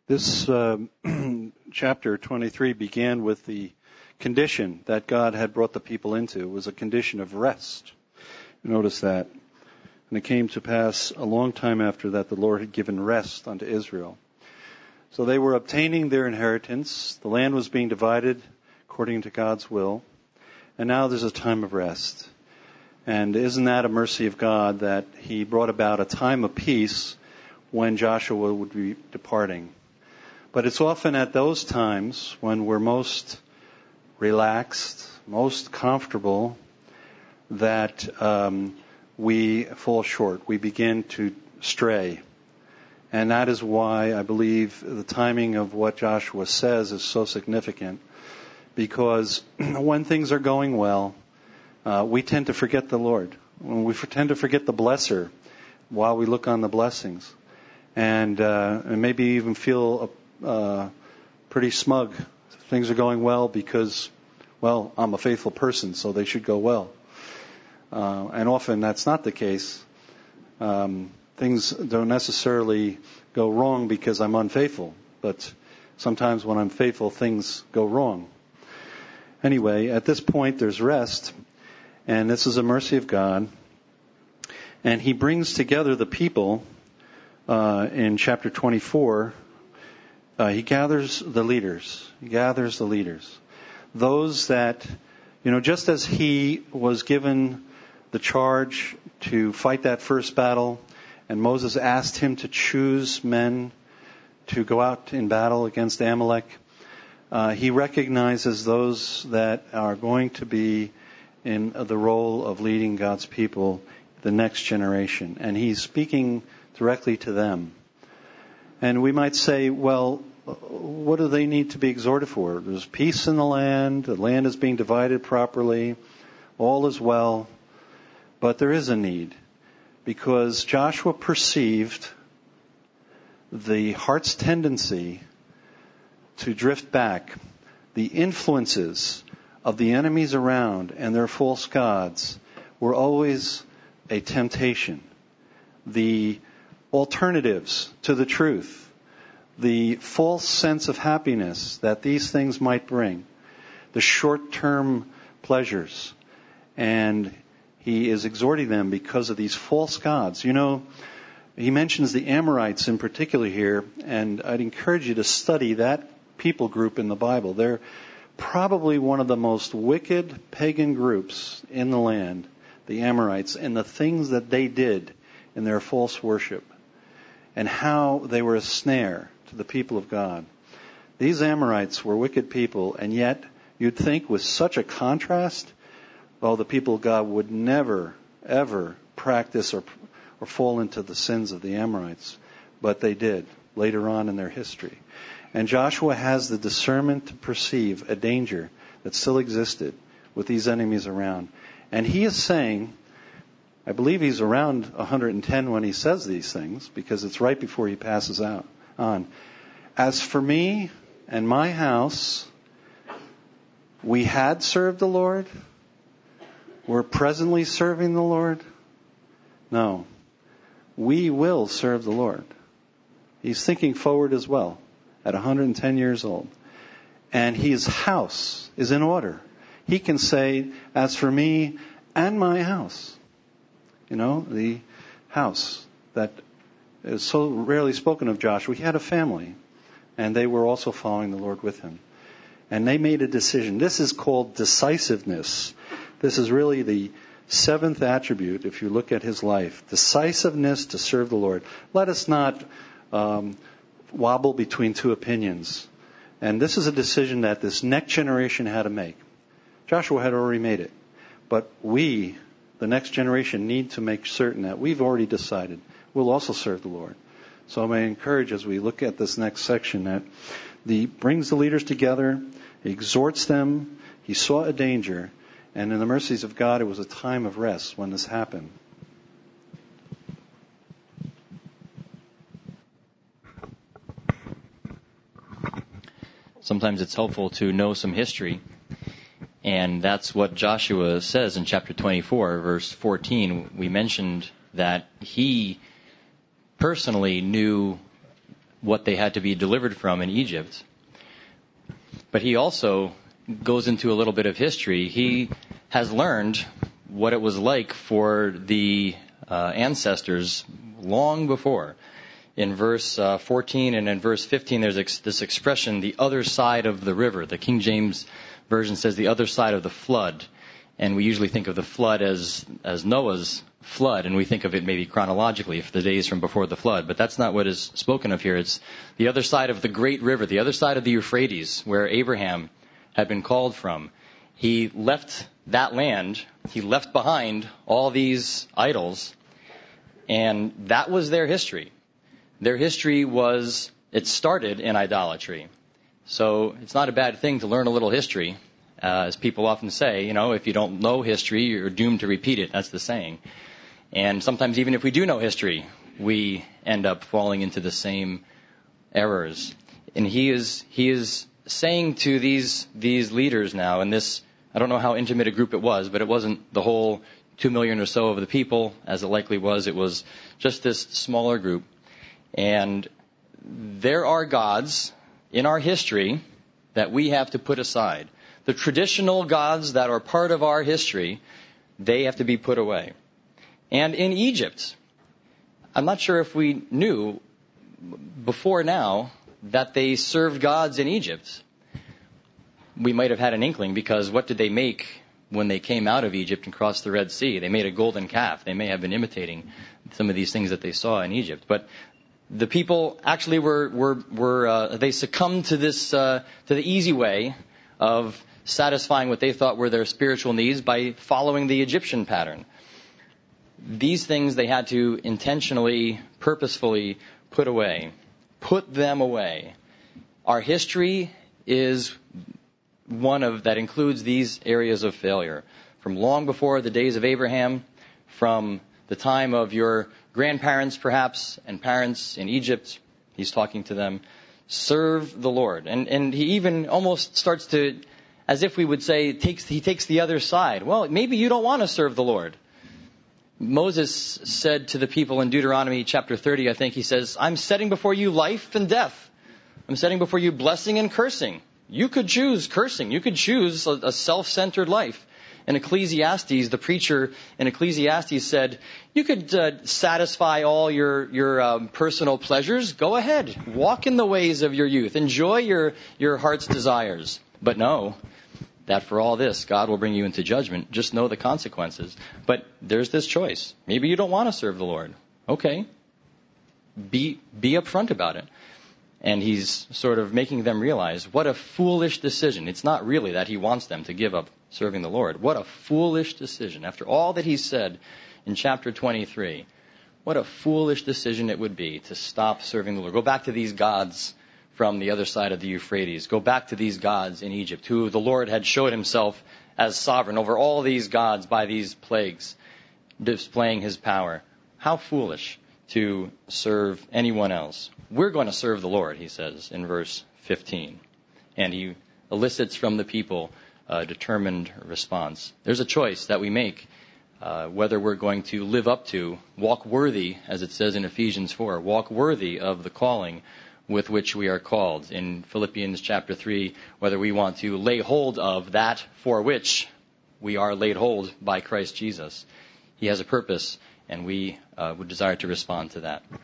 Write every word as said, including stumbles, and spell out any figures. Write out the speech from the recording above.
This uh, chapter twenty-three began with the condition that God had brought the people into. It was a condition of rest. Notice that. And it came to pass a long time after that the Lord had given rest unto Israel. So they were obtaining their inheritance. The land was being divided according to God's will. And now there's a time of rest. And isn't that a mercy of God that He brought about a time of peace when Joshua would be departing? But it's often at those times when we're most relaxed, most comfortable, that um, we fall short. We begin to stray. And that is why I believe the timing of what Joshua says is so significant. Because when things are going well, uh, we tend to forget the Lord. We tend to forget the blesser while we look on the blessings. And, uh, and maybe even feel uh, pretty smug. Things are going well because, well, I'm a faithful person, so they should go well. Uh, and often that's not the case. Um, things don't necessarily go wrong because I'm unfaithful, but sometimes when I'm faithful, things go wrong. Anyway, at this point, there's rest, and this is a mercy of God. And He brings together the people uh, in chapter twenty-four. Uh, he gathers the leaders. He gathers the leaders. Those that, you know, just as He was given the charge to fight that first battle, and Moses asked him to choose men to go out in battle against Amalek, uh, He recognizes those that are going to be in the role of leading God's people, the next generation. And He's speaking directly to them. And we might say, well, what do they need to be exhorted for? There's peace in the land. The land is being divided properly. All is well. But there is a need, because Joshua perceived the heart's tendency to drift back, the influences of the enemies around and their false gods were always a temptation. The alternatives to the truth, the false sense of happiness that these things might bring, the short-term pleasures, and He is exhorting them because of these false gods. You know, He mentions the Amorites in particular here, and I'd encourage you to study that people group in the Bible. They're probably one of the most wicked pagan groups in the land, the Amorites, and the things that they did in their false worship, and how they were a snare to the people of God. These Amorites were wicked people, and yet you'd think with such a contrast, well, the people of God would never, ever practice or, or fall into the sins of the Amorites. But they did later on in their history. And Joshua has the discernment to perceive a danger that still existed with these enemies around. And he is saying, I believe he's around one hundred ten when he says these things, because it's right before he passes out on. As for me and my house, we had served the Lord. We're presently serving the Lord. No, we will serve the Lord. He's thinking forward as well at one hundred ten years old. And his house is in order. He can say, as for me and my house. You know, the house that is so rarely spoken of Joshua. He had a family, and they were also following the Lord with him. And they made a decision. This is called decisiveness. This is really the seventh attribute, if you look at his life. Decisiveness to serve the Lord. Let us not um, wobble between two opinions. And this is a decision that this next generation had to make. Joshua had already made it. But we, the next generation, need to make certain that we've already decided we'll also serve the Lord. So I may encourage, as we look at this next section, that he brings the leaders together, he exhorts them, he saw a danger, and in the mercies of God, it was a time of rest when this happened. Sometimes it's helpful to know some history. And that's what Joshua says in chapter twenty-four, verse fourteen. We mentioned that he personally knew what they had to be delivered from in Egypt. But he also goes into a little bit of history. He has learned what it was like for the uh, ancestors long before. In verse uh, fourteen and in verse fifteen, there's ex- this expression, the other side of the river. The King James Version says the other side of the flood. And we usually think of the flood as, as Noah's flood, and we think of it maybe chronologically, if the days from before the flood. But that's not what is spoken of here. It's the other side of the great river, the other side of the Euphrates, where Abraham had been called from. He left that land. He left behind all these idols, and that was their history. Their history was, it started in idolatry. So it's not a bad thing to learn a little history. Uh, as people often say, you know, if you don't know history, you're doomed to repeat it. That's the saying. And sometimes even if we do know history, we end up falling into the same errors. And he is he is saying to these these leaders now, and this, I don't know how intimate a group it was, but it wasn't the whole two million or so of the people, as it likely was. It was just this smaller group. And there are gods in our history that we have to put aside. The traditional gods that are part of our history, they have to be put away. And in Egypt, I'm not sure if we knew before now that they served gods in Egypt. We might have had an inkling, because what did they make when they came out of Egypt and crossed the Red Sea? They made a golden calf. They may have been imitating some of these things that they saw in Egypt. But the people actually were, were, were uh, they succumbed to this, uh, to the easy way of satisfying what they thought were their spiritual needs by following the Egyptian pattern. These things they had to intentionally, purposefully put away. Put them away. Our history is one of that includes these areas of failure. From long before the days of Abraham, from the time of your grandparents perhaps, and parents in Egypt, he's talking to them, serve the Lord. And, and he even almost starts to, as if we would say, takes, he takes the other side. Well, maybe you don't want to serve the Lord. Moses said to the people in Deuteronomy chapter thirty, I think, he says, I'm setting before you life and death. I'm setting before you blessing and cursing. You could choose cursing. You could choose a, a self-centered life. In Ecclesiastes, the preacher in Ecclesiastes said, you could uh, satisfy all your, your um, personal pleasures. Go ahead. Walk in the ways of your youth. Enjoy your, your heart's desires. But no, that for all this, God will bring you into judgment. Just know the consequences. But there's this choice. Maybe you don't want to serve the Lord. Okay. Be, be upfront about it. And he's sort of making them realize what a foolish decision. It's not really that he wants them to give up serving the Lord. What a foolish decision. After all that he said in chapter twenty-three, what a foolish decision it would be to stop serving the Lord. Go back to these gods from the other side of the Euphrates. Go back to these gods in Egypt, who the Lord had showed himself as sovereign over all these gods by these plagues, displaying his power. How foolish to serve anyone else. We're going to serve the Lord, he says in verse fifteen. And he elicits from the people a determined response. There's a choice that we make, uh, whether we're going to live up to, walk worthy, as it says in Ephesians four, walk worthy of the calling with which we are called. In Philippians chapter three, whether we want to lay hold of that for which we are laid hold by Christ Jesus. He has a purpose, and we uh, would desire to respond to that.